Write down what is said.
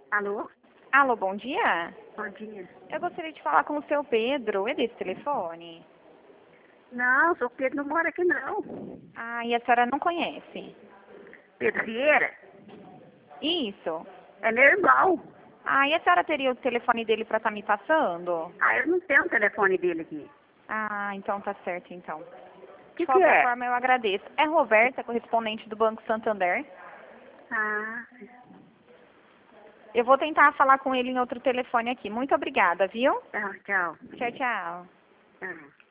Alô? Alô, bom dia. Bom dia. Eu gostaria de falar com o seu Pedro. É desse telefone? Não, o Pedro não mora aqui não. Ah, e a senhora não conhece? Pedro Vieira Isso. é meu irmão. Ah, e a senhora teria o telefone dele para estar me passando? Ah, eu não tenho o telefone dele aqui. Ah, então tá certo, então. O De que qualquer é? forma, eu agradeço. É Roberta, correspondente do Banco Santander. Ah, Eu vou tentar falar com ele em outro telefone aqui. Muito obrigada, viu? tá, tchau. Tchau, tchau. Tchau.